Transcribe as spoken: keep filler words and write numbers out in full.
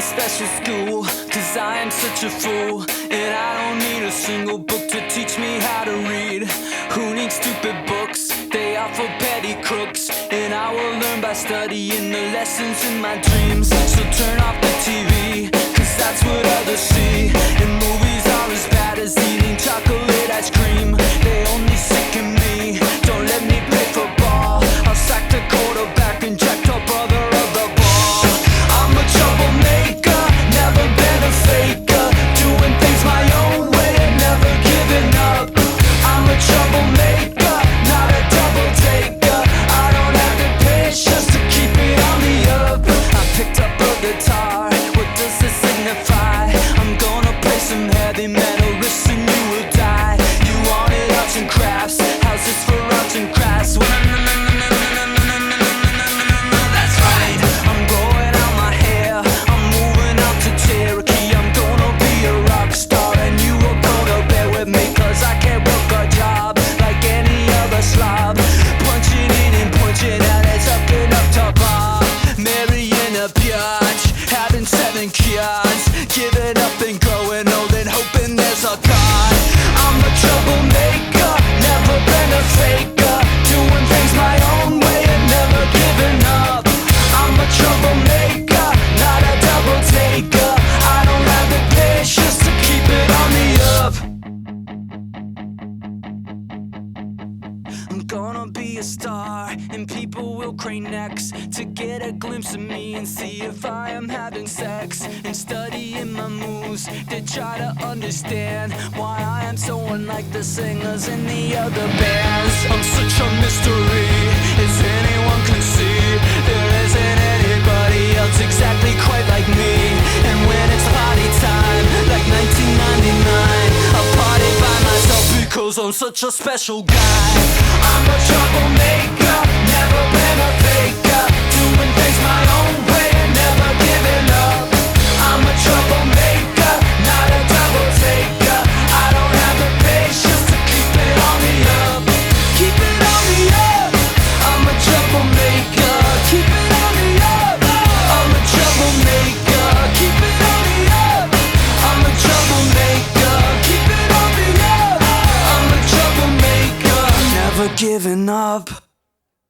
special school, cause I am such a fool. And I don't need a single book to teach me how to read. Who needs stupid books? They are for petty crooks. And I will learn by studying the lessons in my dreams. So turn off the T V, cause that's what others see. And movies are as bad as eating chocolate ice cream. They only sicken me, don't let me play football. I'll sack the quarterback and jack the brother of the ball. I'm a troublemaker, never been a faker. Doing things my own way and never giving up. I'm a troublemaker, not a double taker. I don't have the patience to keep it on the up. I picked up a guitar, what does this signify? I'm gonna play some heavy metal riffs and you will die. You wanted arts and crafts, how's this for arts and crafts? That's right, I'm growing out my hair, I'm moving out to Cherokee. I'm gonna be a rock star and you are gonna bear with me, cause I can't work a job like any other slob. Punching in and punching out and sucking up to Bob. Marrying a biatch, having seven kids, giving up and growing old and hoping there's a God. I'm a troublemaker, never been a faker. Doing things my own way and never giving up. I'm a troublemaker, not a double taker. I don't have the patience to keep it on the up. I'm gonna be a star and people will crane necks to get a glimpse of me and see if I am having sex. And studying my moves to try to understand why I am so unlike the singers in the other bands. I'm such a mystery, as anyone can see. There isn't anybody else exactly quite like me. And when it's party time, like nineteen ninety-nine, I party by myself because I'm such a special guy. I'm a troublemaker.